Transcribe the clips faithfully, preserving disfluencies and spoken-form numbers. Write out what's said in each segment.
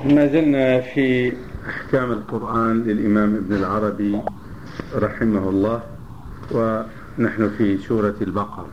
ما زلنا في أحكام القرآن للإمام ابن العربي رحمه الله، ونحن في سورة البقرة.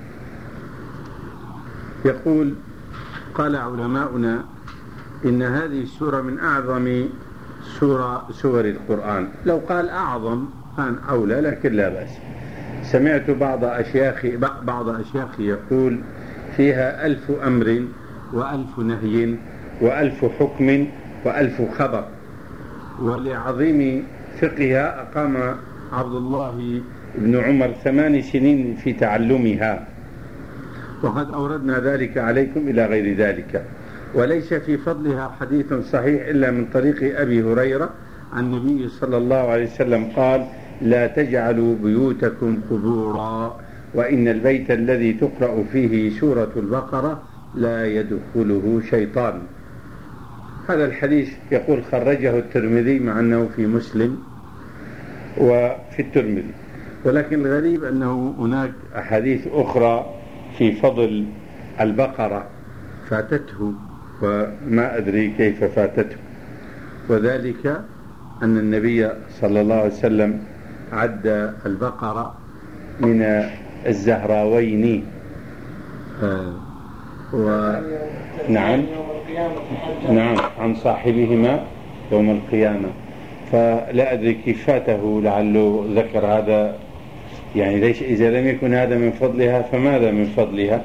يقول: قال علماؤنا إن هذه السورة من أعظم سورة سور القرآن. لو قال أعظم كان أولى، لكن لا بأس. سمعت بعض أشياخي بعض أشياخي يقول فيها ألف أمر وألف نهي وألف حكم وألف خبر. ولعظيم فقهها أقام عبد الله بن عمر ثمان سنين في تعلمها، وقد أوردنا ذلك عليكم إلى غير ذلك. وليس في فضلها حديث صحيح إلا من طريق أبي هريرة عن النبي صلى الله عليه وسلم قال: لا تجعلوا بيوتكم قبورا، وإن البيت الذي تقرأ فيه سورة البقرة لا يدخله شيطان. هذا الحديث يقول خرجه الترمذي، مع أنه في مسلم وفي الترمذي، ولكن الغريب أنه هناك أحاديث أخرى في فضل البقرة فاتته، وما أدري كيف فاتته. وذلك أن النبي صلى الله عليه وسلم عد البقرة من الزهراوين. آه ونعم نعم عن صاحبهما يوم القيامة. فلا أدري كيف فاته، لعله ذكر هذا، يعني ليش إذا لم يكن هذا من فضلها فماذا من فضلها؟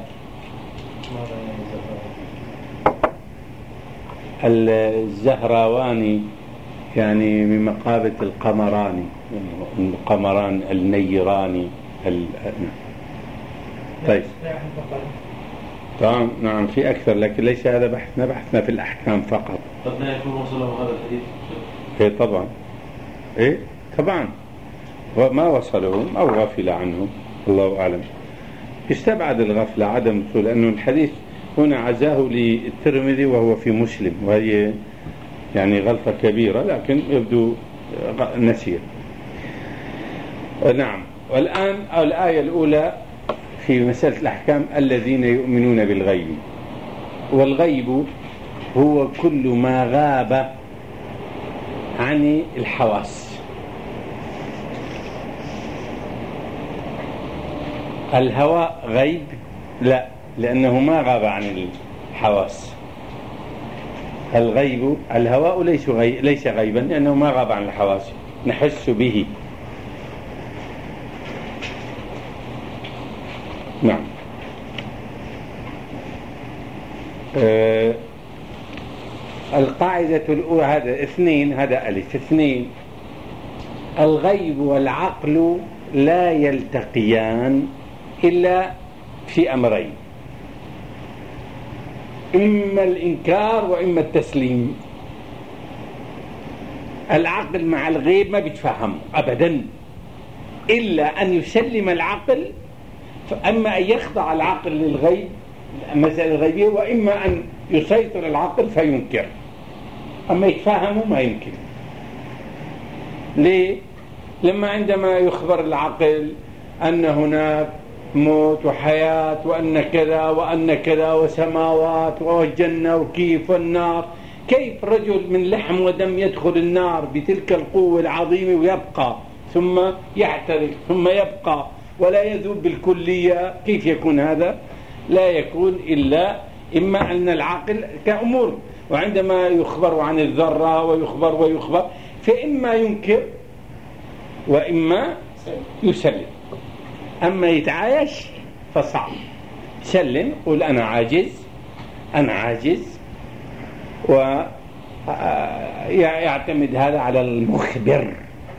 الزهراواني يعني من مقابة القمراني، القمران النيراني. طيب تمام، نعم في أكثر، لكن ليس هذا بحثنا، بحثنا في الأحكام فقط. قد لا يكون وصله هذا الحديث. إيه طبعا، إيه طبعا، وما وصلهم أو غفل عنهم، الله أعلم. استبعد الغفلة عدم وصول، لأنه الحديث هنا عزاه للترمذي وهو في مسلم، وهي يعني غلطة كبيرة، لكن يبدو نسيه. نعم. والآن الآية الأولى في مسألة الأحكام: الذين يؤمنون بالغيب. والغيب هو كل ما غاب عن الحواس. الهواء غيب؟ لا، لأنه ما غاب عن الحواس. الغيب الهواء ليس غي... ليس غيبا، لأنه ما غاب عن الحواس، نحس به. نعم. آه القاعدة الأولى، هذا اثنين، هذا ألف. اثنين: الغيب والعقل لا يلتقيان إلا في أمرين: إما الإنكار وإما التسليم. العقل مع الغيب ما بيتفهم أبدا، إلا أن يسلم العقل، فأما أن يخضع العقل للغيب مسألة الغيبية، وإما أن يسيطر العقل فينكر. أما يتفهموا ما يمكن. ليه؟ لما عندما يخبر العقل أن هناك موت وحياة، وأن كذا وأن كذا وسماوات والجنة وكيف والنار، كيف رجل من لحم ودم يدخل النار بتلك القوة العظيمة ويبقى، ثم يحترق، ثم يبقى ولا يذوب بالكلية؟ كيف يكون هذا؟ لا يكون إلا إما أن العقل كأمور، وعندما يخبر عن الذرة ويخبر ويخبر فإما ينكر وإما يسلم. أما يتعايش فصعب. سلم، قل أنا عاجز، أنا عاجز، ويعتمد هذا على المخبر،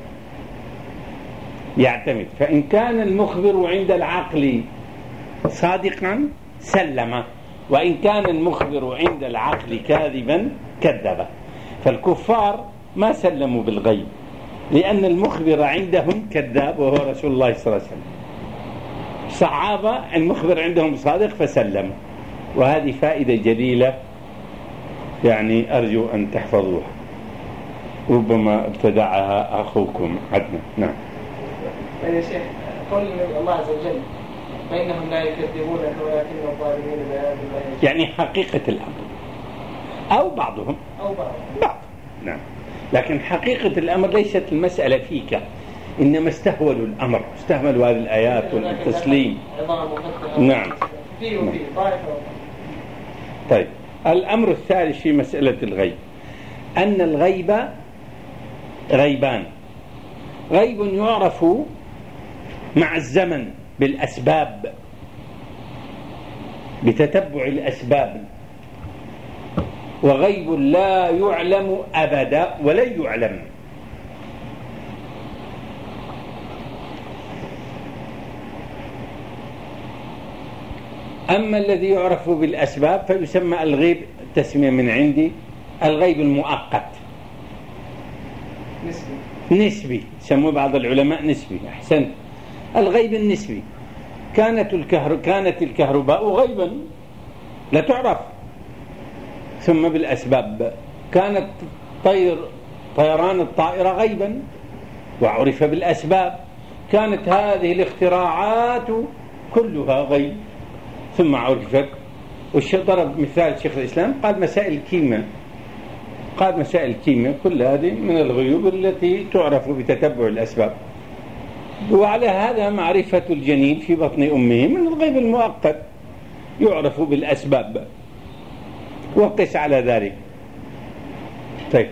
يعتمد. فإن كان المخبر عند العقل صادقا سلم، وإن كان المخبر عند العقل كاذبا كذب. فالكفار ما سلموا بالغيب، لأن المخبر عندهم كذاب وهو رسول الله صلى الله عليه وسلم. الصحابة المخبر عندهم صادق فسلم. وهذه فائدة جليلة، يعني أرجو أن تحفظوها، ربما ابتدعها أخوكم عدنا. نعم. يا شيخ، قول الله عز وجل: فإنهم لا يكذبونك ولكن الظالمين بآيات الله. يعني حقيقة الأمر أو بعضهم أو بعض بعض. نعم. لكن حقيقة الأمر ليست المسألة فيك، إنما استهولوا الأمر، استهملوا هذه الآيات والتسليم. نعم. فيه وفيه طائفة. طيب، الأمر الثالث في مسألة الغيب أن الغيب غيبان: غيب يعرف مع الزمن بالأسباب، بتتبع الأسباب، وغيب لا يعلم أبدا ولن يعلم. أما الذي يعرف بالأسباب فيسمى الغيب، تسمية من عندي، الغيب المؤقت نسبي نسبي، سموه بعض العلماء نسبي. أحسنت، الغيب النسبي. كانت الكهر... كانت الكهرباء غيبا لا تعرف، ثم بالأسباب. كانت طير طيران الطائرة غيبا وعرف بالأسباب. كانت هذه الاختراعات كلها غيب ثم عرفت. والشيخ ضرب مثال شيخ الإسلام، قال مسائل الكيمياء، قال مسائل الكيمياء كل هذه من الغيوب التي تعرف بتتبع الأسباب. وعلى هذا معرفة الجنين في بطن أمه من الغيب المؤقت يعرف بالأسباب، وقس على ذلك. طيب،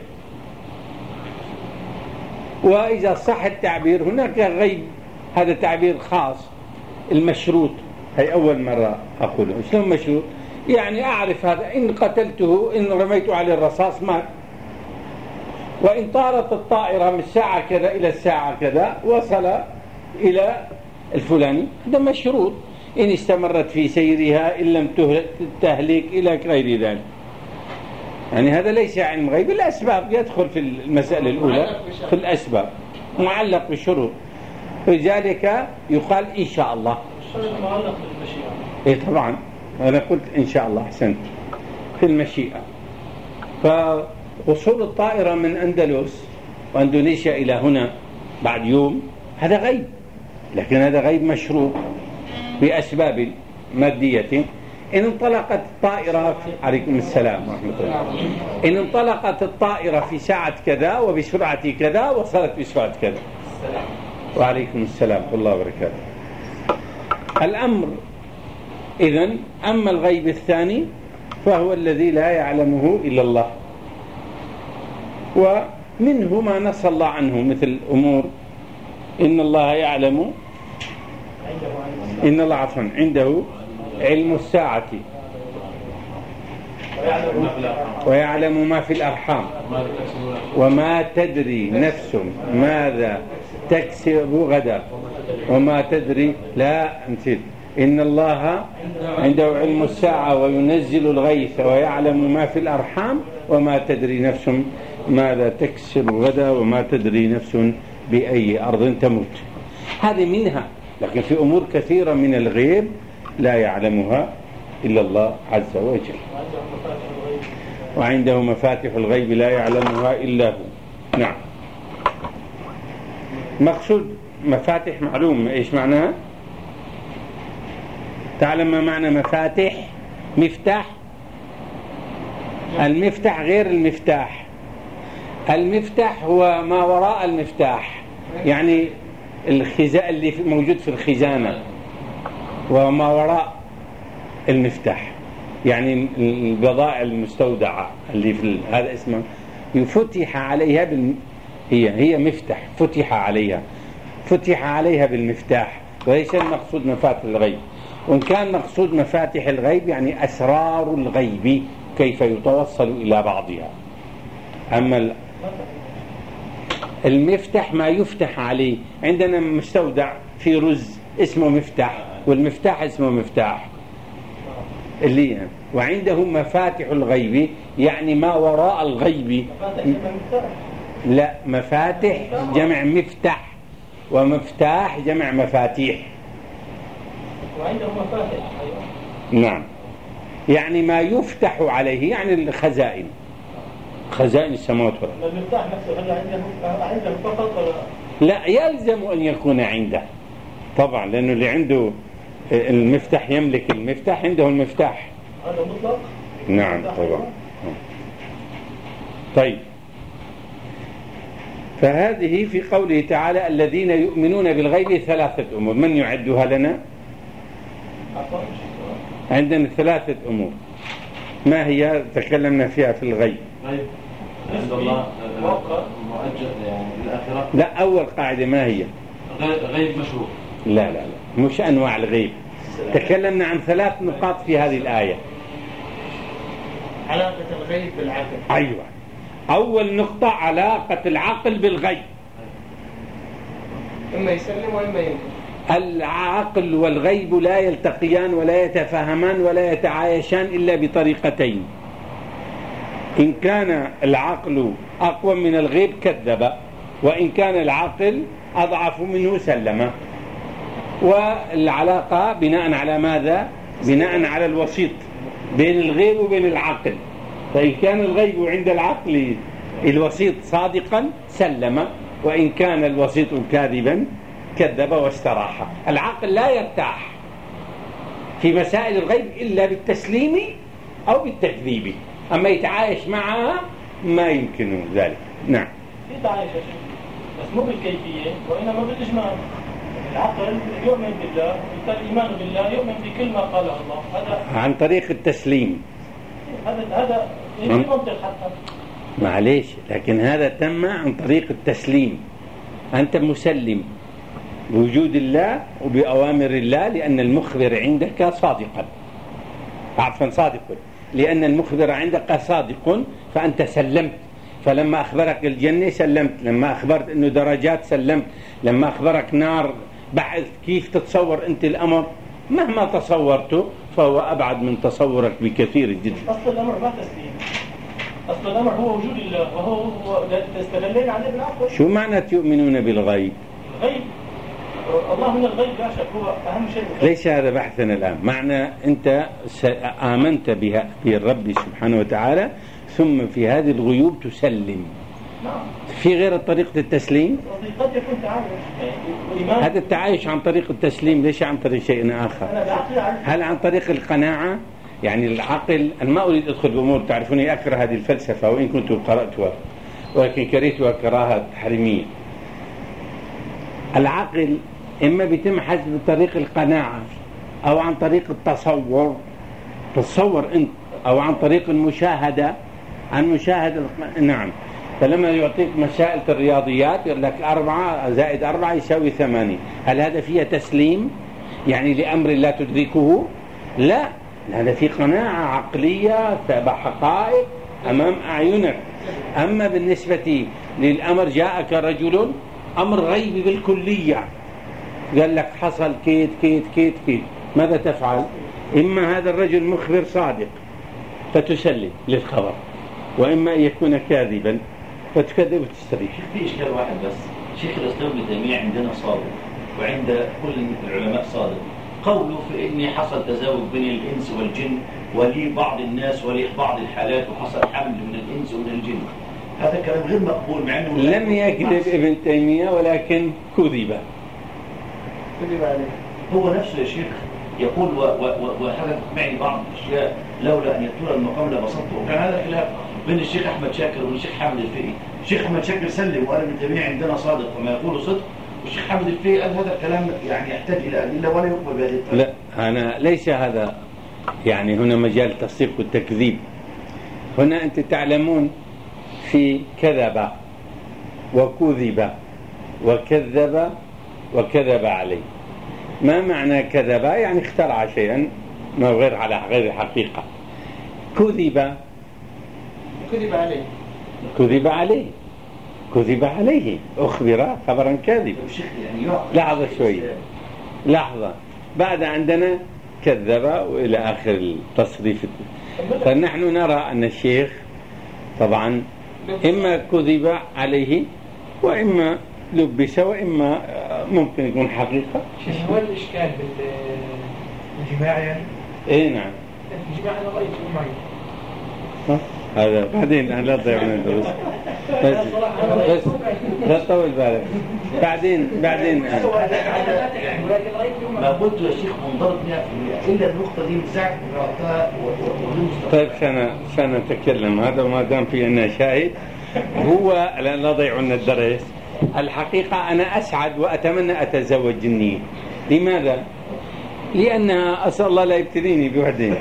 وإذا صح التعبير هناك غيب، هذا تعبير خاص، المشروط. هي أول مرة أقوله. شلون مشروط؟ يعني أعرف هذا، إن قتلته، إن رميت عليه الرصاص مات، وإن طارت الطائرة من الساعة كذا إلى الساعة كذا وصل إلى الفلاني، هذا مشروط. إن استمرت في سيرها إن لم تهلك إلى غير ذلك. يعني هذا ليس علم غيب، الأسباب يدخل في المسألة الأولى في الأسباب، معلق بالشروط. لذلك يقال إن شاء الله. معلق بالمشيئة. إيه طبعا، أنا قلت إن شاء الله، أحسنت، في المشيئة. فوصول الطائرة من أندلس وأندونيسيا إلى هنا بعد يوم هذا غيب، لكن هذا غيب مشروط بأسباب مادية. إن انطلقت الطائرة في... عليكم السلام ورحمة الله. إن انطلقت الطائرة في ساعة كذا وبسرعة كذا وصلت بسرعة كذا. وعليكم السلام ورحمة الله وبركاته. الأمر إذن، أما الغيب الثاني فهو الذي لا يعلمه إلا الله، ومنه ما نص الله عنه، مثل أمور إن الله يعلم، إن الله عفوا عنده علم الساعة ويعلم ما في الأرحام وما تدري نفس ماذا تكسب غدا وما تدري. لا نسيت، إن الله عنده علم الساعة وينزل الغيث ويعلم ما في الأرحام وما تدري نفس ماذا تكسب غدا وما تدري نفس بأي أرض تموت. هذه منها، لكن في أمور كثيرة من الغيب لا يعلمها إلا الله عز وجل. وعنده مفاتح الغيب لا يعلمها إلا هو. نعم. مقصود مفاتح معلوم إيش معناها؟ تعلم ما معنى مفاتح؟ مفتاح. المفتاح غير المفتاح. المفتاح هو ما وراء المفتاح، يعني الخزاء اللي موجود في الخزانة، وما وراء المفتاح يعني البضائع المستودعة اللي في هذا اسمه يفتح عليها بال... هي هي مفتاح، فتح عليها فتح عليها بالمفتاح، وليس المقصود مفاتح الغيب. وإن كان مقصود مفاتح الغيب يعني أسرار الغيب كيف يتوصل إلى بعضها. أما المفتاح ما يفتح عليه، عندنا مستودع في رز اسمه مفتاح، والمفتاح اسمه مفتاح اللي يعني. وعنده مفاتح الغيب يعني ما وراء الغيب. لا، مفاتح جمع مفتاح، ومفتاح جمع مفاتيح. وعنده مفاتح. نعم، يعني ما يفتح عليه، يعني الخزائن، خزائن السماوات والأرض. المفتاح نفسه هل عنده عنده فقط ولا لا؟ يلزم أن يكون عنده طبعا، لأنه اللي عنده المفتاح يملك المفتاح عنده المفتاح. هذا مطلق؟ نعم طبعا. طيب، فهذه في قوله تعالى الذين يؤمنون بالغيب ثلاثة أمور. من يعدها لنا؟ عندنا ثلاثة أمور. ما هي تكلمنا فيها في الغيب؟ غيب عند الله مؤجل يعني بالآخرة. لا، أول قاعدة ما هي؟ غيب مشروع. لا لا لا، مش أنواع الغيب. تكلمنا عن ثلاث نقاط في هذه الآية. علاقة الغيب بالعقل. أيوة، أول نقطة علاقة العقل بالغيب. إما يسلم وإما ينكر. العقل والغيب لا يلتقيان ولا يتفاهمان ولا يتعايشان إلا بطريقتين. إن كان العقل أقوى من الغيب كذب، وإن كان العقل أضعف منه سلم. والعلاقة بناء على ماذا؟ بناء على الوسيط بين الغيب وبين العقل. فإن كان الغيب عند العقل الوسيط صادقا سلم، وإن كان الوسيط كاذبا كذب واستراح. العقل لا يرتاح في مسائل الغيب إلا بالتسليم أو بالتكذيب، أما يتعايش معها ما يمكن ذلك. نعم، في تعايش بس مو بالكيفية وإنما بالإجمال. العقل يؤمن بالله، الإيمان بالله يؤمن بكل ما قاله الله، هذا عن طريق التسليم. هذا هذا منطق حتى. معليش، لكن هذا تم عن طريق التسليم. أنت مسلم بوجود الله وبأوامر الله لأن المخبر عندك صادقا، عفوا صادق، لأن المخبر عندك صادق فأنت سلمت. فلما أخبرك الجنة سلمت، لما أخبرت أنه درجات سلمت، لما أخبرك نار بعث كيف تتصور أنت الأمر؟ مهما تصورته فهو أبعد من تصورك بكثير جدا. أصل الأمر ما تسليم، أصل الأمر هو وجود الله وهو تستدلين عليه بالعقل. شو معنى يؤمنون بالغيب؟ الغيب الله من الغيب لا شك هو أهم شيء. ليس هذا بحثنا الآن. معنى أنت آمنت بها بالرب سبحانه وتعالى ثم في هذه الغيوب تسلم. نعم. في غير طريقة التسليم؟ قد يكون تعايش. هذا التعايش عن طريق التسليم، ليش عن طريق شيء آخر؟ هل عن طريق القناعة؟ يعني العقل، أنا ما أريد أدخل بأمور، تعرفوني أكره هذه الفلسفة وإن كنت قرأتها ولكن كرهتها كراهة تحريمية. العقل إما بيتم حسب طريق القناعة أو عن طريق التصور، تصور أنت، أو عن طريق المشاهدة، عن مشاهدة. نعم. فلما يعطيك مسائل الرياضيات يقول لك أربعة زائد أربعة يساوي ثمانية، هل هذا فيه تسليم يعني لأمر لا تدركه؟ لا، هذا فيه قناعة عقلية تبع حقائق أمام أعينك. أما بالنسبة للأمر جاءك رجل أمر غيبي بالكلية قال لك حصل كيت كيت كيت كيت، ماذا تفعل؟ إما هذا الرجل مخبر صادق فتسلم للخبر، وإما يكون كاذبا فتكذب وتستريح. في إشكال واحد بس، شيخ الإسلام ابن تيمية عندنا صادق وعند كل العلماء صادق. قوله في إني حصل تزاوج بين الإنس والجن ولي بعض الناس ولي بعض الحالات وحصل حمل من الإنس ومن الجن، هذا كلام غير مقبول. مع أنه لم يكذب ابن تيمية ولكن كذب. كذب عليه هو نفسه يا شيخ يقول وحدث معي بعض الأشياء لولا أن يطول المقام لبسطته. وكان هذا خلاف بين الشيخ أحمد شاكر والشيخ حامد الفقي. الشيخ أحمد شاكر سلم وقال ابن تيمية عندنا صادق وما يقول صدق، والشيخ حامد الفقي قال هذا الكلام يعني يحتاج إلى أدلة ولا يقبل بهذه الطريقة. لا، أنا ليس هذا يعني هنا مجال التصديق والتكذيب. هنا أنت تعلمون في كذب وكذب وكذب وكذب عليه. ما معنى كذب؟ يعني اخترع شيئا ما غير على غير حقيقة. كذب كذب عليه كذب عليه كذب عليه أخبر خبرا كاذبا. لحظة شوي، لحظة، بعد عندنا كذب وإلى آخر التصريف. فنحن نرى أن الشيخ طبعا إما كذب عليه وإما لبس وإما ممكن يكون حقيقة. هو الإشكال بالجماع يعني؟ إيه نعم. الجماع أنا رأيت معي. هذا بعدين أنا لا ضيع من الدروس. بس بس لا تطول بالك. بعدين بعدين ما قلت يا شيخ منضبط مئة بالمئة إلا النقطة دي من ساعة قرأتها. طيب سنة سنتكلم هذا ما دام في عنا شاهد. هو لا نضيع عنا الدرس. الحقيقة أنا أسعد وأتمنى أتزوج جنية. لماذا؟ لأن أسأل الله لا يبتليني بوحدين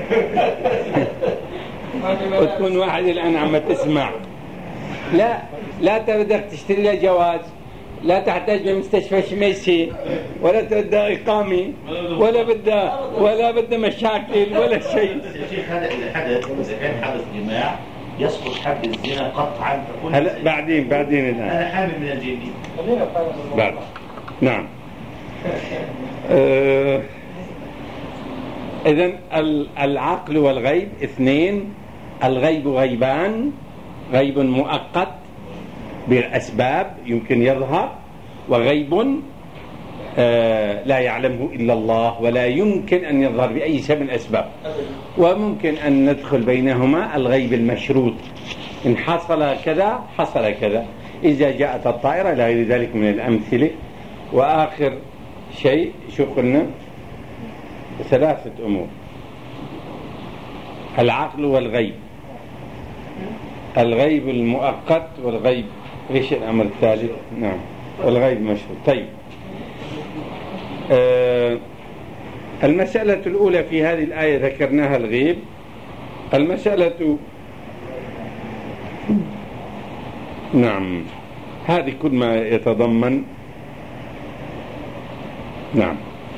وتكون واحد الآن عم تسمع. لا لا تقدر تشتري لها جواز، لا تحتاج بمستشفى شميسي، ولا تبدا إقامة، ولا بدها ولا بدها مشاكل ولا شيء. يا شيخ هذا الحدث إذا كان حدث جماع يسقط حد الزنا قطعا. هلا بعدين بعدين الآن أنا حامل من الجنين بعد. نعم. آه إذن العقل والغيب اثنين. الغيب غيبان، غيب مؤقت بالأسباب يمكن يظهر، وغيب آه لا يعلمه إلا الله ولا يمكن أن يظهر بأي سبب من الأسباب. وممكن أن ندخل بينهما الغيب المشروط، إن حصل كذا حصل كذا، إذا جاءت الطائرة إلى غير ذلك من الأمثلة. وآخر شيء شو قلنا؟ ثلاثة أمور: العقل والغيب، الغيب المؤقت والغيب ايش الأمر الثالث؟ نعم والغيب مشهور. طيب آه المسألة الأولى في هذه الآية ذكرناها الغيب. المسألة نعم هذه كل ما يتضمن. نعم.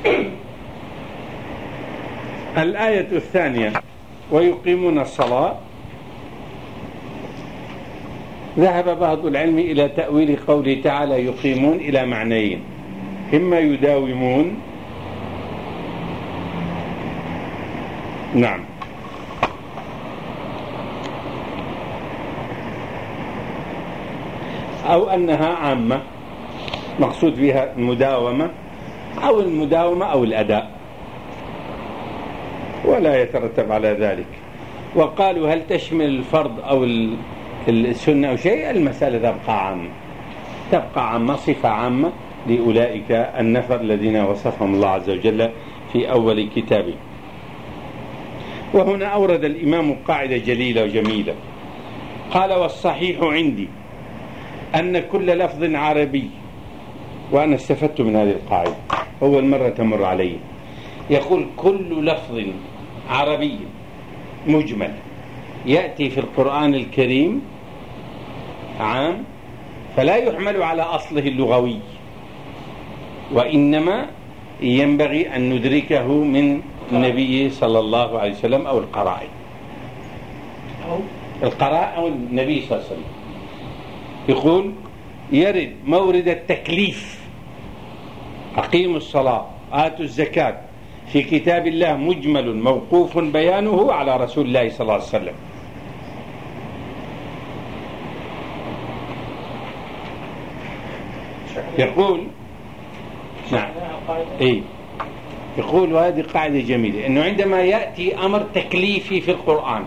الآية الثانية: ويقيمون الصلاة. ذهب بعض العلم إلى تأويل قوله تعالى يقيمون إلى معنيين: إما يداومون، نعم، أو أنها عامة مقصود بها المداومة أو المداومة أو الأداء، ولا يترتب على ذلك. وقالوا هل تشمل الفرض أو السنة أو شيء؟ المسألة تبقى عامة، تبقى عامة، صفة عامة لأولئك النفر الذين وصفهم الله عز وجل في أول كتابه. وهنا أورد الإمام قاعدة جليلة وجميلة، قال: والصحيح عندي أن كل لفظ عربي، وأنا استفدت من هذه القاعدة أول مرة تمر علي، يقول كل لفظ عربي مجمل يأتي في القرآن الكريم عام، فلا يحمل على أصله اللغوي، وإنما ينبغي أن ندركه من النبي صلى الله عليه وسلم أو القرائن القراء أو النبي صلى الله عليه وسلم. يقول يرد مورد التكليف: أقيموا الصلاة آتوا الزكاة، في كتاب الله مجمل موقوف بيانه على رسول الله صلى الله عليه وسلم. يقول نعم إيه يقول، وهذه قاعدة جميلة، أنه عندما يأتي أمر تكليفي في القرآن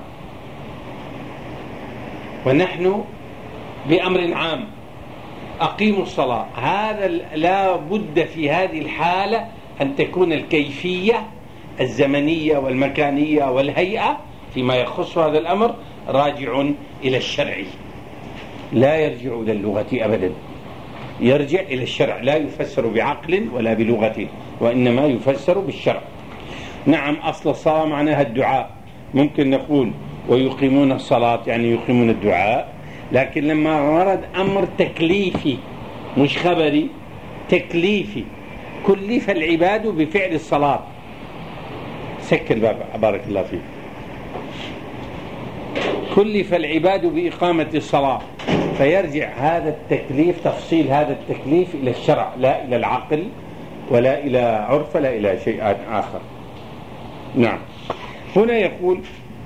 ونحن بأمر عام أقيموا الصلاة، هذا لا بد في هذه الحالة أن تكون الكيفية الزمنية والمكانية والهيئة فيما يخص هذا الأمر راجع إلى الشرع، لا يرجع إلى اللغة أبدا، يرجع إلى الشرع، لا يفسر بعقل ولا بلغة، وإنما يفسر بالشرع. نعم، أصل الصلاة معناها الدعاء، ممكن نقول ويقيمون الصلاة يعني يقيمون الدعاء، لكن لما ورد أمر تكليفي مش خبري، تكليفي، كلف العباد بفعل الصلاة. سك الباب بارك الله فيك. كلف العباد بإقامة الصلاة، فيرجع هذا التكليف، تفصيل هذا التكليف إلى الشرع، لا إلى العقل ولا إلى عرف ولا إلى شيء آخر. نعم. هنا يقول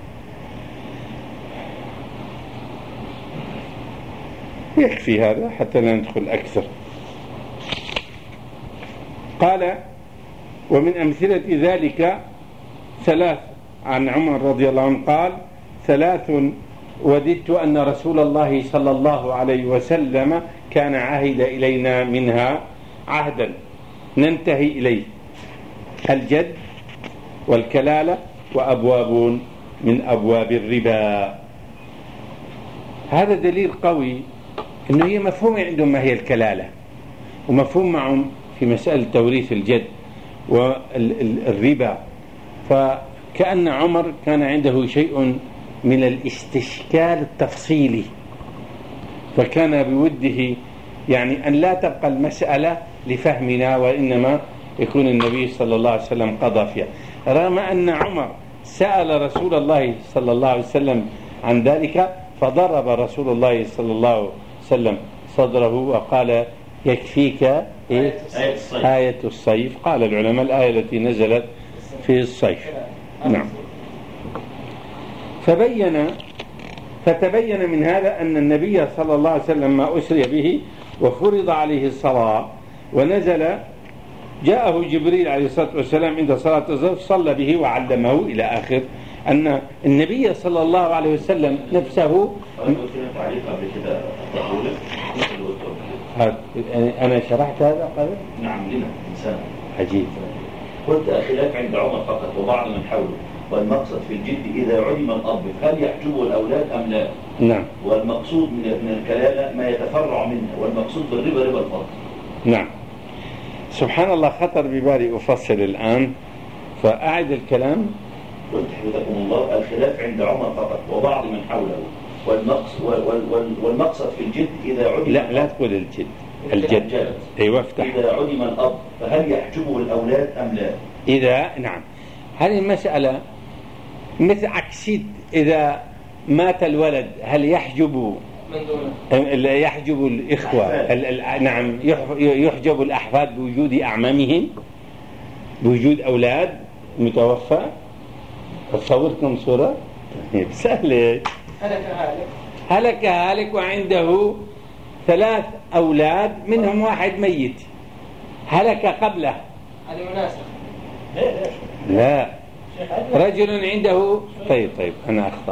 يكفي هذا حتى لا ندخل أكثر. قال: ومن أمثلة ذلك ثلاث، عن عمر رضي الله عنه قال: ثلاث وددت أن رسول الله صلى الله عليه وسلم كان عهد إلينا منها عهدا ننتهي إليه: الجد والكلالة وأبواب من أبواب الربا. هذا دليل قوي أنه هي مفهوم عندهم ما هي الكلالة، ومفهوم معهم في مسألة توريث الجد والربا. فكأن عمر كان عنده شيء من الاستشكال التفصيلي، فكان بوده يعني أن لا تبقى المسألة لفهمنا، وإنما يكون النبي صلى الله عليه وسلم قضى فيها. رغم أن عمر سأل رسول الله صلى الله عليه وسلم عن ذلك، فضرب رسول الله صلى الله عليه وسلم صدره وقال: يكفيك إيه؟ آية الصيف. قال العلماء: الآية التي نزلت في الصيف. نعم. فبين فتبين من هذا أن النبي صلى الله عليه وسلم ما أسري به وفرض عليه الصلاة ونزل، جاءه جبريل عليه الصلاة والسلام عند صلاة الظهر صلى به وعلمه إلى آخر. أن النبي صلى الله عليه وسلم نفسه أنا شرحت هذا قبل؟ نعم لنا إنسان عجيب. قلت: الخلاف عند عمر فقط وبعض من حوله، والمقصد في الجد إذا علم الأب هل يحجبه الأولاد أم لا؟ نعم. والمقصود من الكلالة ما يتفرع منها، والمقصود بالربا ربا الفضل. نعم. سبحان الله، خطر ببالي أفصل الآن، فأعد الكلام. قلت حفظكم الله: الخلاف عند عمر فقط وبعض من حوله، والمقصد, والمقصد في الجد إذا علم لا لا تقول الجد الجد أيوة افتح. إذا علم الأب فهل يحجبه الأولاد أم لا؟ إذا نعم، هذه المسألة مثل عكسيد. إذا مات الولد هل يحجب يحجب الإخوة؟ نعم، يحجب الأحفاد بوجود أعمامهم، بوجود أولاد متوفى. تصوركم صورة سهلة. هلك هالك هلك هالك وعنده ثلاث أولاد منهم واحد ميت، هلك قبله. هذه مناسخة. لا، رجل عنده طيب طيب أنا أخطأت.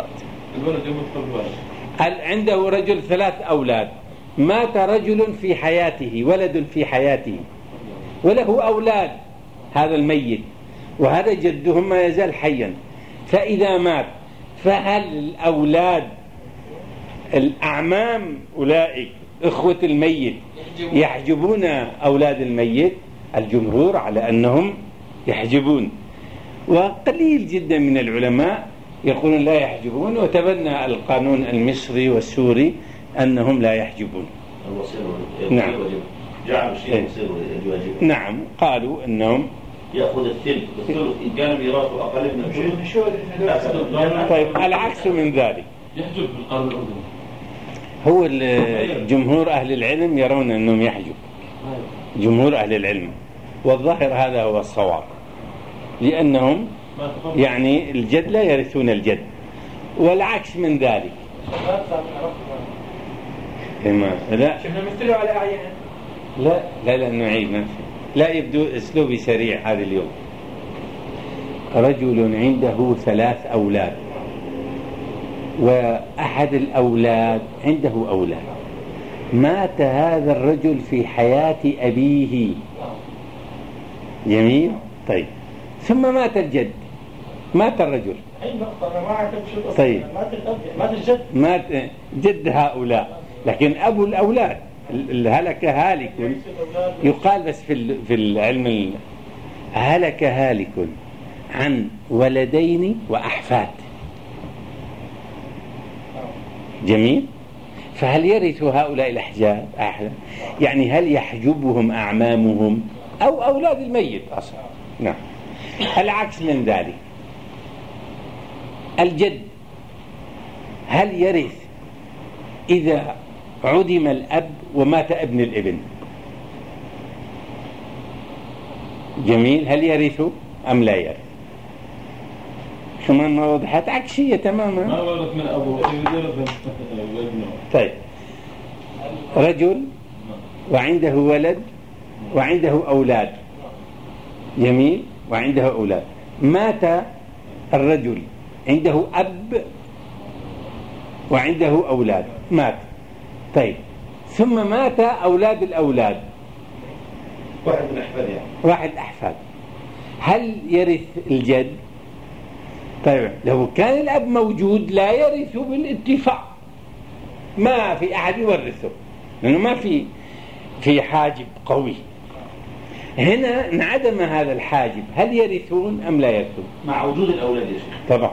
عنده رجل ثلاث أولاد، مات رجل في حياته، ولد في حياته وله أولاد، هذا الميت وهذا جدهم ما يزال حيا. فإذا مات فهل الأولاد الأعمام أولئك إخوة الميت يحجبون أولاد الميت؟ الجمهور على أنهم يحجبون، وقليل جدا من العلماء يقولون لا يحجبون، وتبنى القانون المصري والسوري أنهم لا يحجبون. نعم. نعم، قالوا أنهم يأخذ الثلث، الثلث إن كان ميراثه أقل من الثلث. طيب العكس من ذلك، يحجب في القانون الأردني. هو جمهور أهل العلم يرون أنهم يحجب، جمهور أهل العلم، والظاهر هذا هو الصواب، لأنهم يعني الجد لا يرثون الجد، والعكس من ذلك. لا شفنا مثلوا على أعيان. لا لا لا نعيد نفسه. لا، يبدو أسلوبي سريع هذا اليوم. رجل عنده ثلاث أولاد، وأحد الأولاد عنده أولاد، مات هذا الرجل في حياة أبيه. جميل. طيب، ثم مات الجد، مات الرجل. طيب، مات الجد، مات جد هؤلاء، لكن أبو الأولاد هلك هالك. يقال بس في في العلم هلك هالك عن ولدين وأحفاد. جميل. فهل يرث هؤلاء الأحجاب؟ يعني هل يحجبهم أعمامهم أو أولاد الميت أصلا؟ نعم. العكس من ذلك، الجد هل يرث إذا عدم الأب ومات ابن الابن؟ جميل. هل يرث أم لا يرث؟ كمان ما وضحت، عكسية تماما. ما ورث من أبوه. طيب، رجل وعنده ولد وعنده أولاد. جميل. وعنده أولاد، مات الرجل عنده أب وعنده أولاد مات. طيب ثم مات أولاد الأولاد، واحد من الأحفاد يعني واحد الأحفاد، هل يرث الجد؟ طيب لو كان الأب موجود لا يرث بالاتفاق، ما في أحد يورثه لأنه ما في في حاجب قوي. هنا انعدم هذا الحاجب، هل يرثون أم لا يرثون؟ مع وجود الأولاد يا شيخ. طبعا.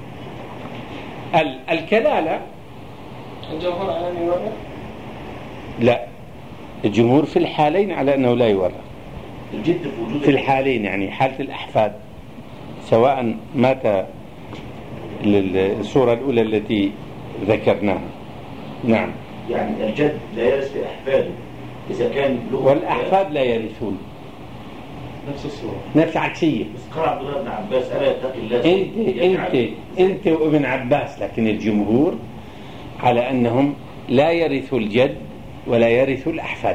الكلالة الجمهور على أنه يورث؟ لا، الجمهور في الحالين على أنه لا يورث. الجد في وجود في الحالين يعني حالة الأحفاد، سواء مات الصورة الأولى التي ذكرناها. نعم. يعني الجد لا يرث بأحفاده إذا كان له، والأحفاد لا يرثون. نفس الصورة، نفس عكسية. بس قال عبد الله بن عباس ألا يتقي الله. أنت أنت أنت وابن عباس، لكن الجمهور على أنهم لا يرثوا الجد ولا يرثوا الأحفاد.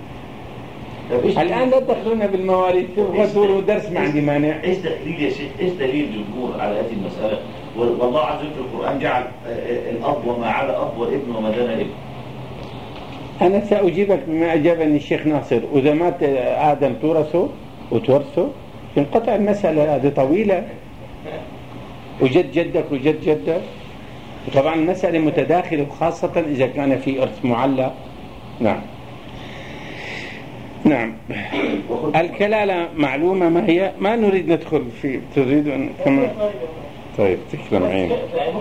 الآن لا تدخلون بالمواريث وتقولوا درس ما عندي مانع. إيش دليل يا شيخ؟ إيش دليل الجمهور على هذه المسألة؟ والله عز وجل في القرآن جعل الأب وما على أب والابن وما دان ابن. أنا سأجيبك بما أجابني الشيخ ناصر. وإذا مات آدم تورثه وتورثه ينقطع المسألة، هذه طويلة. وجد جدك وجد جدك، طبعا المسألة متداخلة، وخاصة إذا كان في إرث معلق. نعم نعم. الكلالة معلومة ما هي، ما نريد ندخل في، تريد أن كمان. طيب تكلم عين.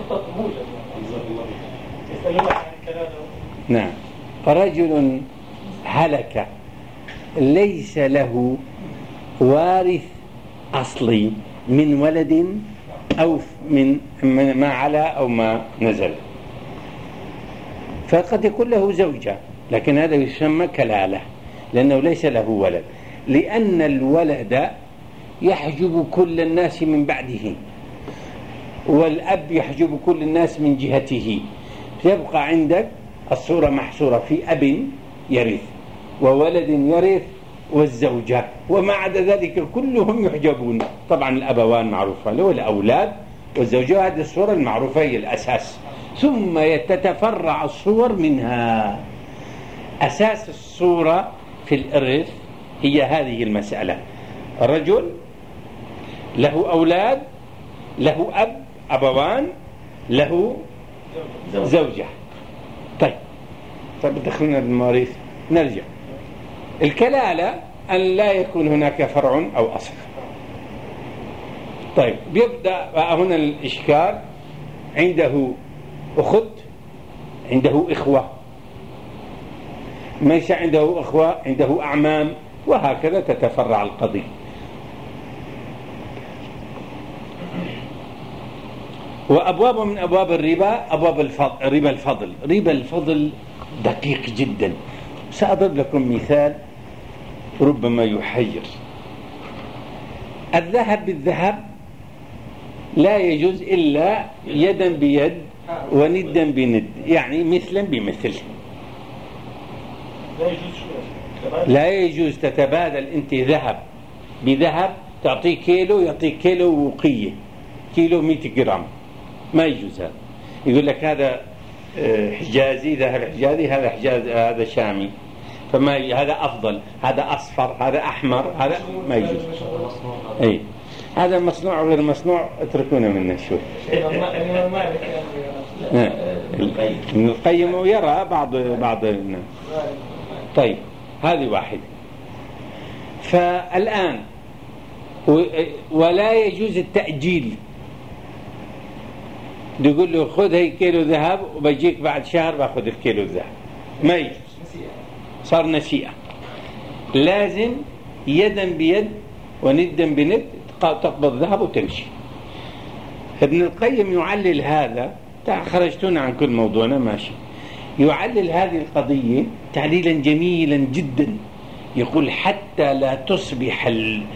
نعم. رجل هلك ليس له وارث أصلي من ولد أو من ما على أو ما نزل، فقد يكون له زوجة، لكن هذا يسمى كلالة لأنه ليس له ولد، لأن الولد يحجب كل الناس من بعده، والأب يحجب كل الناس من جهته، فيبقى عندك الصورة محصورة في أب يرث وولد يرث والزوجة، وما عدا ذلك كلهم يحجبون. طبعا الأبوان معروفة له الأولاد والزوجة، هذه الصورة المعروفة هي الأساس، ثم تتفرع الصور منها. أساس الصورة في الإرث هي هذه المسألة: رجل له أولاد، له أب أبوان، له زوجة. طيب طيب دخلنا بالمواريث، نرجع. الكلالة أن لا يكون هناك فرع أو أصل. طيب بيبدأ هنا الإشكال: عنده أخت، عنده إخوة، ليس عنده أخوة، عنده أعمام، وهكذا تتفرع القضية. وأبواب من أبواب الربا أبواب الفضل، ربا الفضل. ربا الفضل دقيق جدا. سأضرب لكم مثال ربما يحير. الذهب بالذهب لا يجوز إلا يدا بيد وندا بند، يعني مثلا بمثل. لا يجوز تتبادل أنت ذهب بذهب، تعطي كيلو يعطي كيلو وقية، كيلو مئة جرام، ما يجوز هذا. يقول لك هذا حجازي، ذهب حجازي، هذا حجاز، هذا شامي، فما هذا أفضل، هذا أصفر، هذا أحمر، هذا ما يجوز. أي هذا مصنوع غير مصنوع، اتركونا منه شوي. ابن القيم ويرى بعض بعض الناس. طيب هذه واحدة. فالآن ولا يجوز التأجيل، يقول له خذ هي كيلو ذهب وبيجيك بعد شهر باخذ الكيلو الذهب، ما يجوز، صار نسيئة. لازم يدا بيد وندا بند، تقبض ذهب وتمشي. ابن القيم يعلل هذا، خرجتونا عن كل موضوعنا، ماشي. يعلل هذه القضية تعليلا جميلا جدا، يقول حتى لا تصبح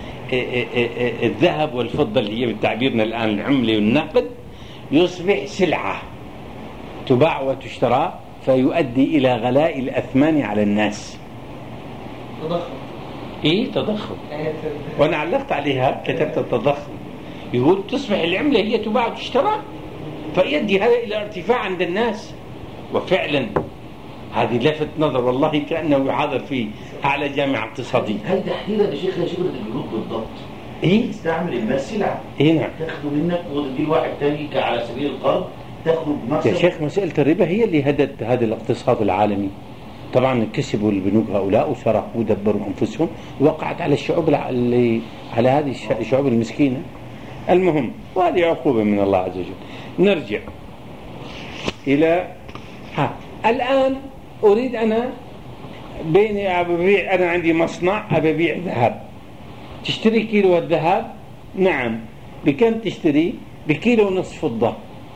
الذهب والفضة اللي هي بتعبيرنا الآن العملة والنقد يصبح سلعة تباع وتشترى، فيؤدي إلى غلاء الأثمان على الناس. تضخم. إيه تضخم. وأنا علقت عليها، كتبت التضخم. يقول تصبح العملة هي تباع وتشترى، فيؤدي هذا إلى ارتفاع عند الناس. وفعلا هذه لفت نظر والله كأنه يحاضر في أعلى جامعة اقتصادية. هل تحديدا يا شيخ شغلة البنوك بالضبط؟ إيه؟ تستعمل المال سلعة. إيه نعم. تاخده منك وتدي واحد تاني على سبيل القرض تاخده بمكسب. يا شيخ مسألة الربا هي اللي هدت هذا الاقتصاد العالمي. طبعا كسبوا البنوك هؤلاء وسرقوا ودبروا أنفسهم، وقعت على الشعوب اللي على هذه الشعوب المسكينة. المهم وهذه عقوبة من الله عز وجل. نرجع إلى ها الآن أريد أنا بيني أبيع، أنا عندي مصنع أبيع ذهب. تشتري كيلو الذهب؟ نعم. بكم تشتري؟ بكيلو ونصف فضة.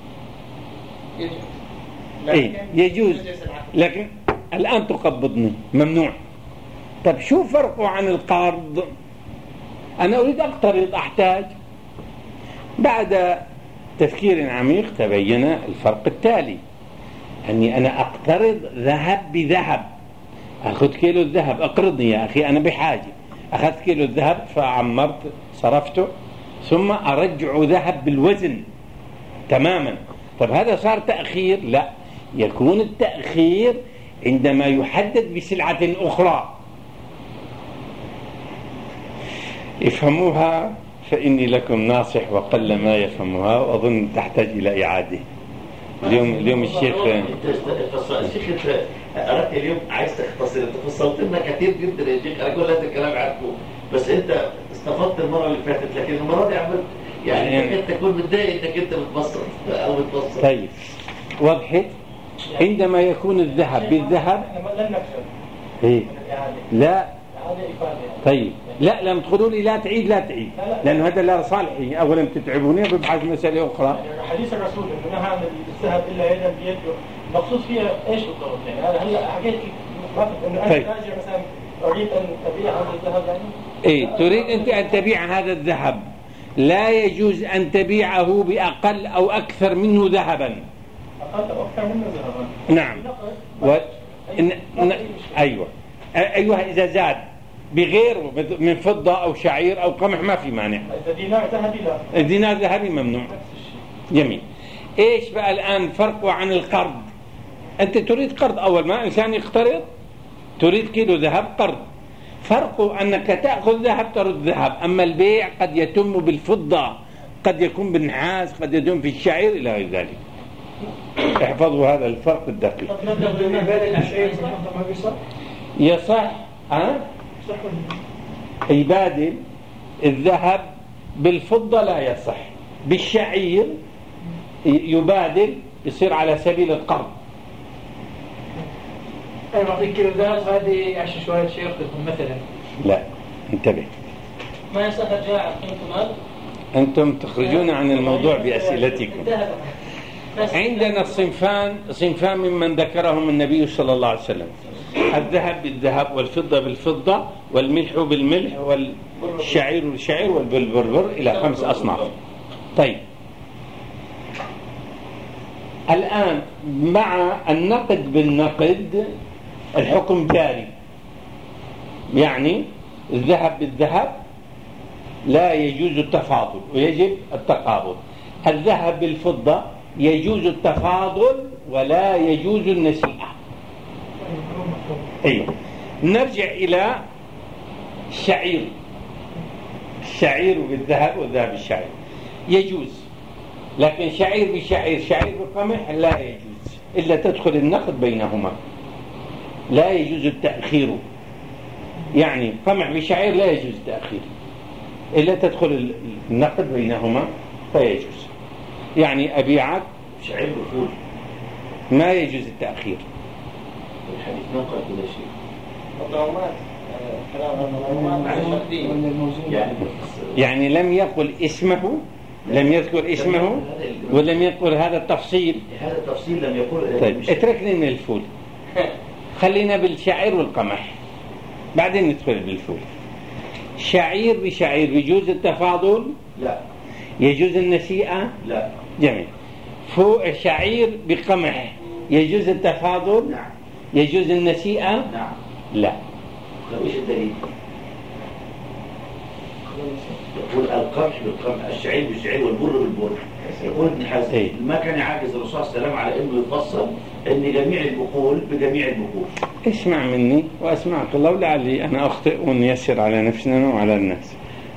إيه يجوز، لكن الآن تقبضني ممنوع. طب شو فرقه عن القرض؟ أنا أريد أقترض، أحتاج. بعد تفكير عميق تبين الفرق التالي، أني أنا أقترض ذهب بذهب. أخذ كيلو الذهب، أقرضني يا أخي أنا بحاجة. أخذت كيلو الذهب فعمرت صرفته، ثم أرجع ذهب بالوزن تماما. طب هذا صار تأخير؟ لا، يكون التأخير عندما يحدد بسلعة أخرى. افهموها فإني لكم ناصح وقل ما يفهمها، وأظن تحتاج إلى إعادة. اليوم اليوم الشيخ الشيخ انت أردت اليوم عايز تختصر، انت فصلت لنا كثير جدا يا شيخ. انا كل هذا الكلام عارفه، بس انت استفدت المره اللي فاتت، لكن المره دي عملت يعني, يعني انت تكون متضايق انك انت بتبصر او بتبصر. طيب وضحت. عندما يكون الذهب بالذهب لن نكسب. ايه لا طيب لا لما تقولوا لي لا تعيد لا تعيد، لأنه هذا لا صالحي. أولا بتتعبوني وببحث مسألة أخرى. حديث الرسول إنه نهى عن الذهب إلا يدا بيد، مقصود فيها إيش بالضبط؟ يعني هلا حكيت إنه أنا راجع مثلا أريد أن أبيع هذا الذهب يعني. إيه تريد أنت أن تبيع هذا الذهب، لا يجوز أن تبيعه بأقل أو أكثر منه ذهبا. أقل أو أكثر منه ذهبا. نعم. و... إن... ن... أيوة أيوة إذا زاد بغيره من فضة أو شعير أو قمح ما في مانع. إذا دينار ذهبي لا. الدينار ذهبي ممنوع. جميل. إيش بقى الآن فرقه عن القرض؟ أنت تريد قرض، أول ما إنسان يقترض تريد كيلو ذهب قرض. فرقه أنك تأخذ ذهب ترد ذهب، أما البيع قد يتم بالفضة، قد يكون بالنحاس، قد يتم في الشعير إلى غير ذلك. احفظوا هذا الفرق الدقيق. يصح ها؟ يبادل الذهب بالفضة لا يصح، بالشعير يبادل يصير على سبيل القرض. أنا بعطيك كيلو ذهب هذه عشر شوية شيء يأخذكم مثلا. لا انتبه، ما يصح رجاع قيمة مال. أنتم تخرجون عن الموضوع بأسئلتكم. عندنا صنفان صنفان ممن ذكرهم النبي صلى الله عليه وسلم: الذهب بالذهب، والفضة بالفضة، والملح بالملح، والشعير بالشعير، والبربر، إلى خمس أصناف. طيب الآن مع النقد بالنقد الحكم جاري، يعني الذهب بالذهب لا يجوز التفاضل ويجب التقابض. الذهب بالفضة يجوز التفاضل ولا يجوز النسيئة. أيوة. نرجع إلى الشعير. الشعير بالذهب والذهب بالشعير يجوز، لكن شعير بشعير، شعير بقمح لا يجوز إلا تدخل النقد بينهما. لا يجوز التأخير، يعني قمح بشعير لا يجوز التأخير إلا تدخل النقد بينهما فيجوز. يعني أبيعك شعير بفول ما يجوز التأخير. الحديث نقل كل شيء. الضوامات يعني يعني لم يقل اسمه، لم يذكر اسمه، ولم يقل هذا التفصيل. هذا التفصيل لم يقل. طيب اتركنا من الفول، خلينا بالشعير والقمح، بعدين ندخل بالفول. شعير بشعير يجوز التفاضل؟ لا. يجوز النسيئة؟ لا. جميل. فوق شعير بقمح يجوز التفاضل؟ نعم. يجوز النسيئة؟ نعم. لا. ايش الدليل؟ يقول القمح بالقمح، الشعير بالشعير، والبر بالبر. يقول ابن حزم إيه؟ ما كان يعاجز الرسول صلى الله عليه وسلم على انه يفصل ان جميع البقول بجميع البقول. اسمع مني واسمعك الله، ولعلي انا اخطئ ونيسر على نفسنا وعلى الناس.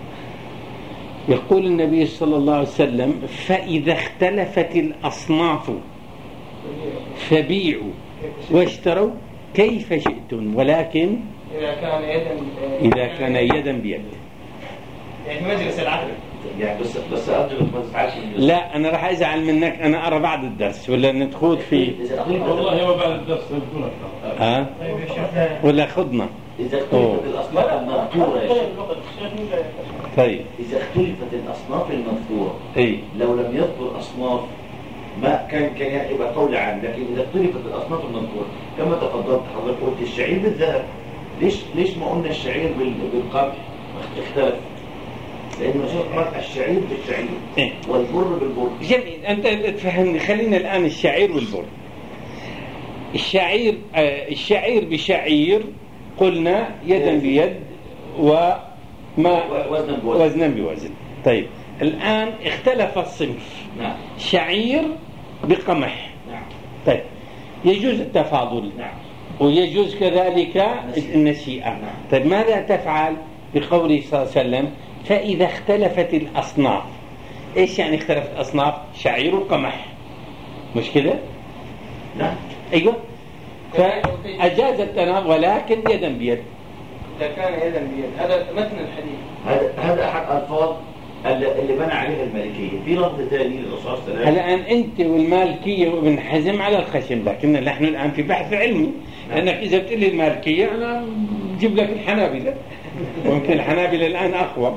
يقول النبي صلى الله عليه وسلم: فإذا اختلفت الأصناف فبيعوا واشتروا كيف شئتم، ولكن إذا كان يدا إذا كان يدا بيد. يعني مجلس العقل. يعني بس بس أرجو ما تزعلش. لا أنا راح أزعل منك، أنا أرى بعد الدرس ولا نتخوض فيه. والله هو بعد الدرس ها؟ ولا خضنا؟ إذا اختلفت الأصناف المذكورة يا شيخ. طيب إذا اختلفت الأصناف المذكورة إيه؟ لو لم يذكر أصناف ما كان كان يبقى قول عام، لكن إذا اختلفت الأصناف المذكورة كما تفضلت حضرتك قلت الشعير بالذهب، ليش ليش ما قلنا الشعير بالقمح؟ اختلف لأنه الشعير بالشعير إيه؟ والبر بالبر. جميل، أنت تفهمني. خلينا الآن الشعير والبر. الشعير آه الشعير بشعير قلنا يدا بيد وما وزنا بوزن. وزنا بوزن. طيب الآن اختلف الصنف. نعم. شعير بقمح. نعم. طيب يجوز التفاضل. نعم. ويجوز كذلك النسيئة. نعم. طيب ماذا تفعل بقوله صلى الله عليه وسلم: فإذا اختلفت الأصناف؟ إيش يعني اختلفت الأصناف؟ شعير وقمح، مش كده؟ نعم. أيوة. فأجاز التناول ولكن يدا بيد. إذا كان يدا بيد، هذا متن الحديث. هذا هذا أحد ألفاظ اللي بنى عليها المالكية. في لفظ ثاني للرسول صلى الله عليه وسلم. الآن أنت والمالكية وابن حزم على الخشم، لكن نحن الآن في بحث علمي. لأنك إذا بتقول لي المالكية أنا بجيب لك الحنابلة، ويمكن الحنابلة الآن أقوى.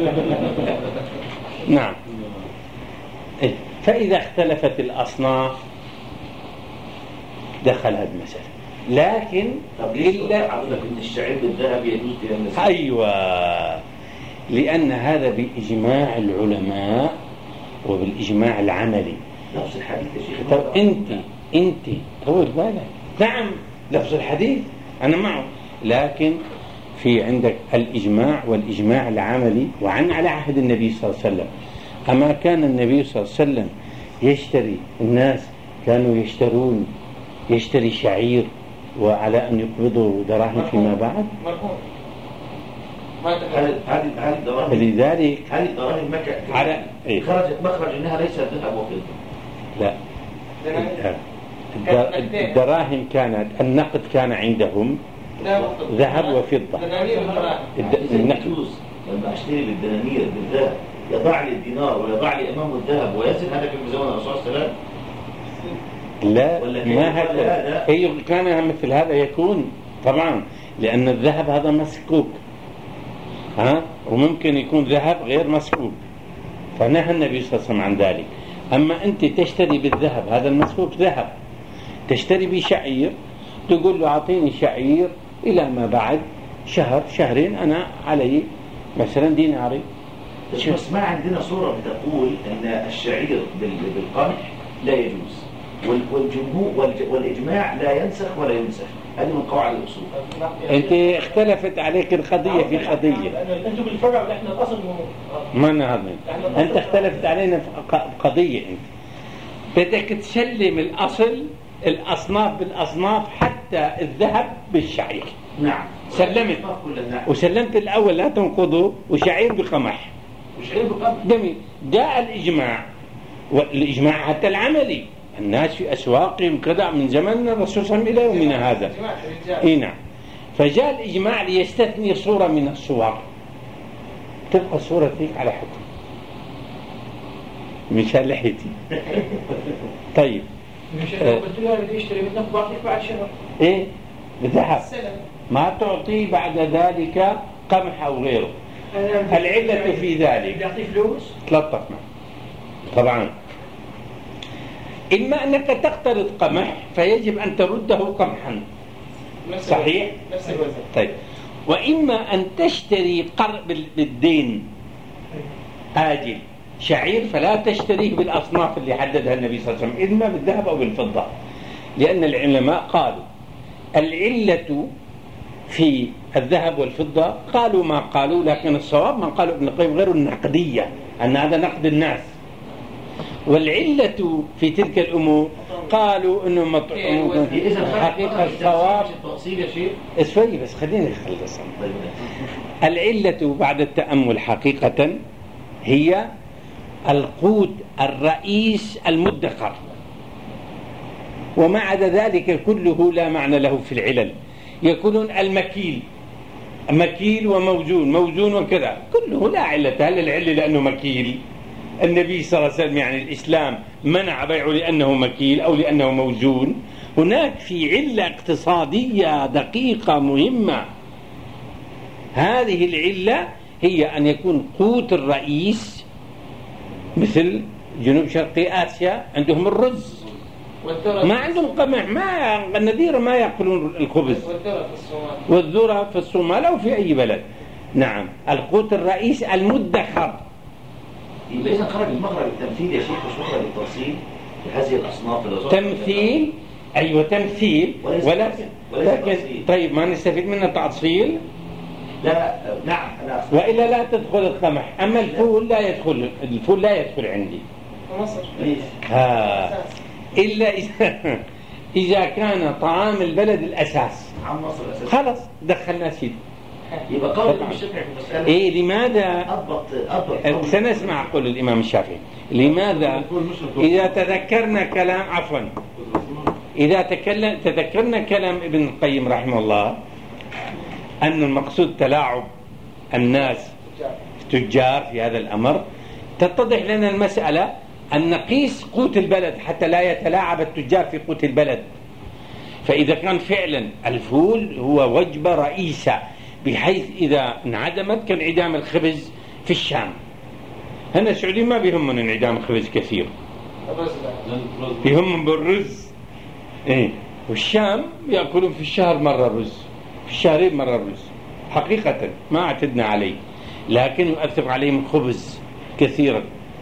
نعم. فإذا اختلفت الأصناف دخل هذه المسألة، لكن إلا حضرتك إن الشعير بالذهب يجوز إلى النسيء. أيوة، لأن هذا بإجماع العلماء وبالإجماع العملي. لفظ الحديث يا شيخ. طب أنت أنت طول بالك. نعم لفظ الحديث أنا معه، لكن في عندك الإجماع والإجماع العملي، وعن على عهد النبي صلى الله عليه وسلم. أما كان النبي صلى الله عليه وسلم يشتري، الناس كانوا يشترون يشتري شعير وعلى أن يقبضوا دراهم فيما بعد. مرفوض. هذه هذه الدراهم. فلذلك هذه الدراهم مكة على إيه؟ خرجت مخرج إنها ليست ذهب وفضة. لا. الدراهم كانت النقد كان عندهم ذهب وفضة. النقد لما أشتري بالدنانير بالذهب يضع لي الدينار ويضع لي أمامه الذهب ويزن، هذا كان زمان الرسول صلى الله عليه وسلم. لا ما هذا، أي كان مثل هذا يكون طبعا، لأن الذهب هذا مسكوك، ها، وممكن يكون ذهب غير مسكوك، فنهى النبي صلى الله عليه وسلم عن ذلك. أما أنت تشتري بالذهب هذا المسكوك ذهب، تشتري بشعير تقول له أعطيني شعير إلى ما بعد شهر شهرين أنا علي مثلا ديناري. بس ما عندنا صورة بتقول أن الشعير بالقمح لا يجوز، والجمهور والإجماع لا ينسخ ولا ينسخ. هذه من قواعد الأصول. أنت اختلفت عليك القضية في قضية. أنتم بالفرع وإحنا الأصل ما نهضنا. أنت اختلفت علينا في قضية. أنت بدك تسلم الأصل الأصناف بالأصناف حتى الذهب بالشعير. نعم. سلمت وسلمت الأول لا تنقضه وشعير بقمح. وشعير بقمح. جميل. جاء الإجماع، والإجماع حتى العملي، الناس في أسواقهم كذا من زمن الرسول صلى الله عليه وسلم إلى يومنا هذا. إيه نعم. فجاء الإجماع ليستثني صورة من الصور، تبقى الصورة فيك على حكم مشان لحيتي. طيب آه. قلت له بدي اشتري منك بعطيك بعد شهر. ايه بذهب ما تعطي بعد ذلك قمح او غيره. العلة في ذلك بيعطي فلوس تلطف طبعا. إما أنك تقترض قمح فيجب أن ترده قمحا صحيح. نفس الوزن. طيب، وإما أن تشتري قرض بالدين آجل شعير فلا تشتريه بالأصناف اللي حددها النبي صلى الله عليه وسلم، إما بالذهب أو بالفضة، لأن العلماء قالوا العلة في الذهب والفضة قالوا ما قالوا، لكن الصواب ما قالوا ابن القيم غير النقدية، أن هذا نقد الناس. والعلة في تلك الأمور قالوا أنه مطعوم حقيقة الصواب. اسفي بس خليني أخلص. العلة بعد التأمل حقيقة هي القوت الرئيس المدخر، وما عدا ذلك كله لا معنى له في العلل. يقولون المكيل مكيل وموزون موزون وكذا، كله لا علة. هل العلة لأنه مكيل؟ النبي صلى الله عليه وسلم يعني الإسلام منع بيعه لأنه مكيل أو لأنه موزون. هناك في علة اقتصادية دقيقة مهمة. هذه العلة هي أن يكون قوت الرئيس، مثل جنوب شرقي آسيا عندهم الرز، ما عندهم قمح، ما النذير ما يأكلون الخبز، والذرة في الصومال أو في أي بلد. نعم، القوت الرئيس المدخر. إذا خرج المخرج التمثيل يا شيخ مش مخرج التفصيل لهذه الأصناف. تمثيل، أيوة تمثيل، ولا لكن طيب ما نستفيد منه تعصيل؟ لا نعم لا. وإلا لا تدخل القمح. أما الفول لا يدخل، الفول لا يدخل عندي في مصر. ها إلا إذا إذا كان طعام البلد الأساس عن مصر الأساس خلاص دخلنا سيد. يبقى قول الإمام الشافعي في المسألة إيه لماذا؟ أضبط أضبط سنسمع قول الإمام الشافعي. لماذا؟ إذا تذكرنا كلام عفوا إذا تكلم تذكرنا كلام ابن القيم رحمه الله أن المقصود تلاعب الناس تجار في هذا الأمر، تتضح لنا المسألة أن نقيس قوت البلد حتى لا يتلاعب التجار في قوت البلد. فإذا كان فعلا الفول هو وجبة رئيسة بحيث إذا انعدمت كانعدام الخبز في الشام. هنا السعوديين ما بيهمهم انعدام الخبز كثير، بيهمهم بالرز. إيه؟ والشام يأكلون في الشهر مرة رز، في الشهرين مرة رز. حقيقة ما اعتدنا عليه، لكن يؤثر عليهم الخبز كثيرا.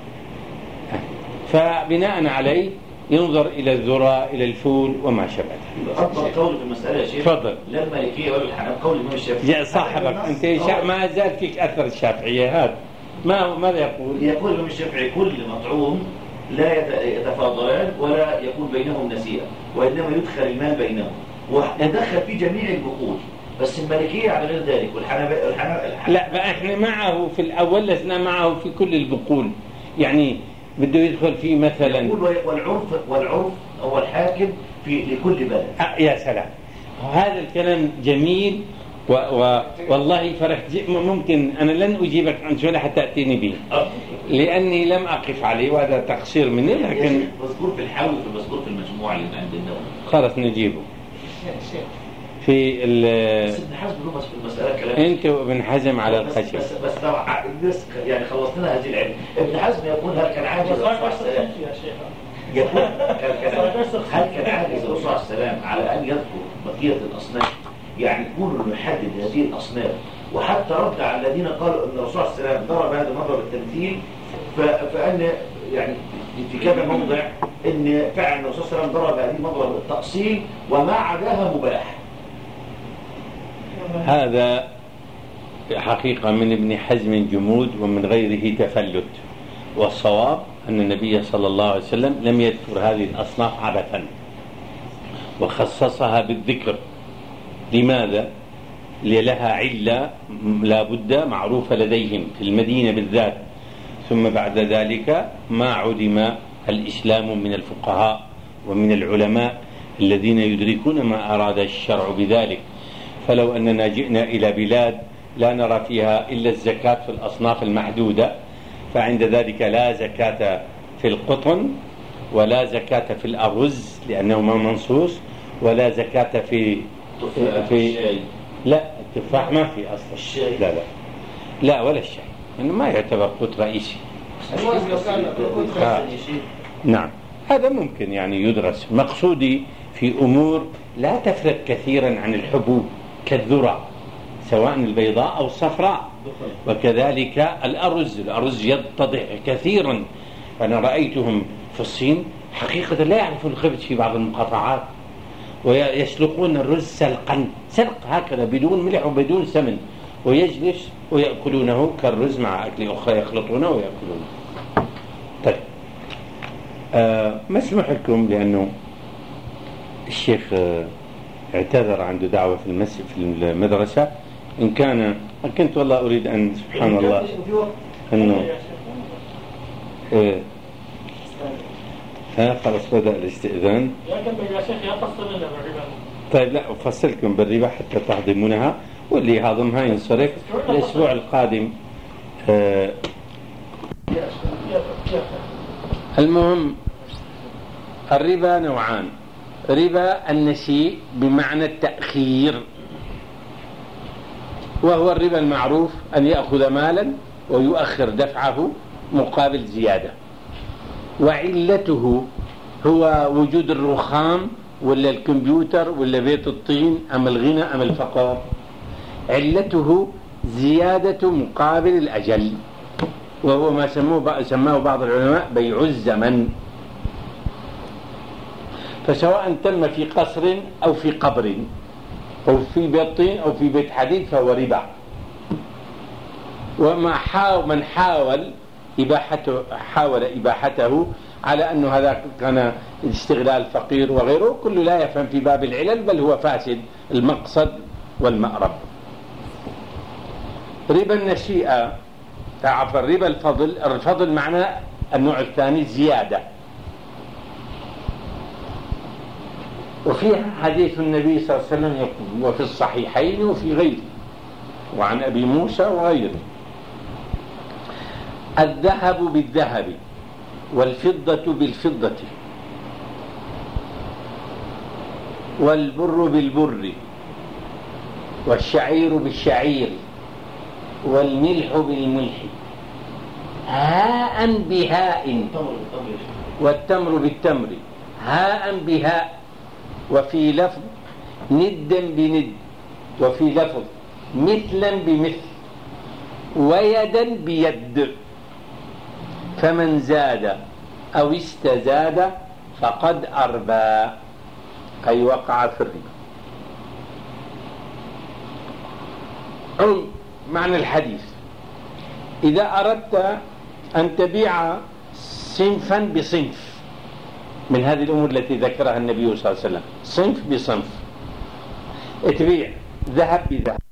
فبناء عليه ينظر إلى الذرة إلى الفول وما شابه. أفضل قول في المسألة يا شيخ تفضل. لما يكفي ولا الحنان قول الإمام الشافعي. يا صاحبك أنت شا... ما زال فيك أثر الشافعية. هذا ما ماذا يقول؟ يقول الإمام الشافعي كل مطعوم لا يتفاضلان ولا يكون بينهم نسيئة، وإنما يدخل المال بينهم ويدخل في جميع البقول. بس المالكية على غير ذلك والحنابلة والحنابلة لا بقى احنا معه في الأول لسنا معه في كل البقول، يعني بده يدخل في مثلا والعرف والعرف هو الحاكم في لكل بلد. آه يا سلام، هذا الكلام جميل و... و... والله فرحت. ممكن أنا لن أجيبك عن سؤال حتى تأتيني به لأني لم أقف عليه وهذا تقصير مني، لكن مذكور في الحاول مذكور في المجموعة اللي عند النووي. خلاص نجيبه في ال ابن حزم له في المسألة كلام. أنت وابن حزم على الخشب. بس بس بس يعني خلصنا هذه العلم. ابن حزم يقول هل كان عاجز الرسول صلى الله عليه وسلم يقول هل كان عاجز الرسول صلى الله عليه وسلم على أن يذكر بقية الأصناف، يعني يكون يحدد هذه الأصناف، وحتى رد على الذين قالوا أن الرسول صلى الله عليه وسلم ضرب هذا مضرب التمثيل، فأن يعني في كذا موضع أن فعلا الرسول صلى الله عليه وسلم ضرب هذه مضرب التقسيم وما عداها مباح. هذا حقيقة من ابن حزم جمود ومن غيره تفلت، والصواب أن النبي صلى الله عليه وسلم لم يذكر هذه الأصناف عبثا وخصصها بالذكر. لماذا؟ لها علة لا بد معروفة لديهم في المدينة بالذات، ثم بعد ذلك ما عدم الإسلام من الفقهاء ومن العلماء الذين يدركون ما أراد الشرع بذلك. فلو أننا جئنا إلى بلاد لا نرى فيها إلا الزكاة في الأصناف المحدودة، فعند ذلك لا زكاة في القطن ولا زكاة في الأرز لأنه ما منصوص، ولا زكاة في في لا التفاح ما في أصلا، لا لا لا ولا الشاي إنه ما يعتبر قوت رئيسي. نعم هذا ممكن يعني يدرس. مقصودي في أمور لا تفرق كثيرا عن الحبوب كالذرة سواء البيضاء أو الصفراء، وكذلك الأرز الأرز يتضح كثيرا. أنا رأيتهم في الصين حقيقة لا يعرفون الخبز في بعض المقاطعات، ويسلقون الرز سلقا سلق هكذا بدون ملح وبدون سمن، ويجلس ويأكلونه كالرز مع أكل أخرى يخلطونه ويأكلونه. طيب آه مسموح لكم، لأنه الشيخ آه اعتذر، عنده دعوة في المسجد في المدرسة. إن كان كنت والله أريد أن سبحان الله أنه آه ها خلاص بدأ الاستئذان. يا شيخ يا فصل لنا بالربا. طيب لا أفصلكم بالربا حتى تهضمونها، واللي هاضمها ينصرف الأسبوع القادم. آه المهم الربا نوعان: ربا النسيء بمعنى التأخير، وهو الربا المعروف أن يأخذ مالا ويؤخر دفعه مقابل زيادة، وعلته هو وجود الرخام ولا الكمبيوتر ولا بيت الطين أم الغنى أم الفقر. علته زيادة مقابل الأجل، وهو ما سموه سماه بعض العلماء بيع الزمن. فسواء تم في قصر أو في قبر أو في بيت طين أو في بيت حديد فهو ربا. وما حاول من حاول إباحته حاول إباحته على أنه هذا كان استغلال فقير وغيره، كله لا يفهم في باب العلل، بل هو فاسد المقصد والمأرب. ربا النسيئة تعرف الربا الفضل، الفضل معناه النوع الثاني زيادة. وفيها حديث النبي صلى الله عليه وسلم يقول، وفي الصحيحين وفي غيره، وعن أبي موسى وغيره: الذهب بالذهب والفضة بالفضة والبر بالبر والشعير بالشعير والملح بالملح هاء بهاء والتمر بالتمر هاء بهاء، وفي لفظ ندا بند، وفي لفظ مثلا بمثل، ويدا بيد. فمن زاد أو استزاد فقد أربى، أي وقع في الربا. معنى الحديث: إذا أردت أن تبيع صنفا بصنف من هذه الأمور التي ذكرها النبي صلى الله عليه وسلم، صنف بصنف، تبيع ذهب بذهب